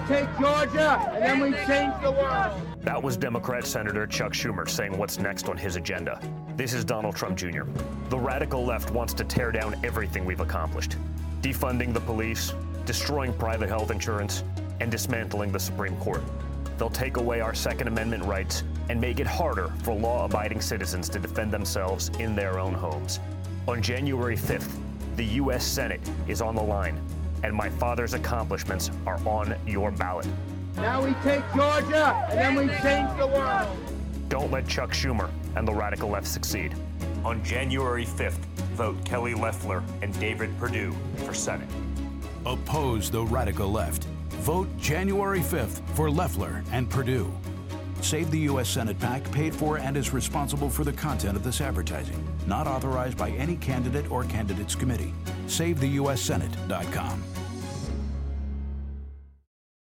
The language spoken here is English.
take Georgia, and then we change the world. That was Democrat Senator Chuck Schumer saying what's next on his agenda. This is Donald Trump Jr. The radical left wants to tear down everything we've accomplished. Defunding the police, destroying private health insurance, and dismantling the Supreme Court. They'll take away our Second Amendment rights and make it harder for law-abiding citizens to defend themselves in their own homes. On January 5th, the U.S. Senate is on the line, and my father's accomplishments are on your ballot. Now we take Georgia, and then we change the world. Don't let Chuck Schumer and the radical left succeed. On January 5th, vote Kelly Loeffler and David Perdue for Senate. Oppose the radical left. Vote January 5th for Loeffler and Perdue. Save the U.S. Senate PAC paid for and is responsible for the content of this advertising. Not authorized by any candidate or candidates committee. SaveTheUSSenate.com.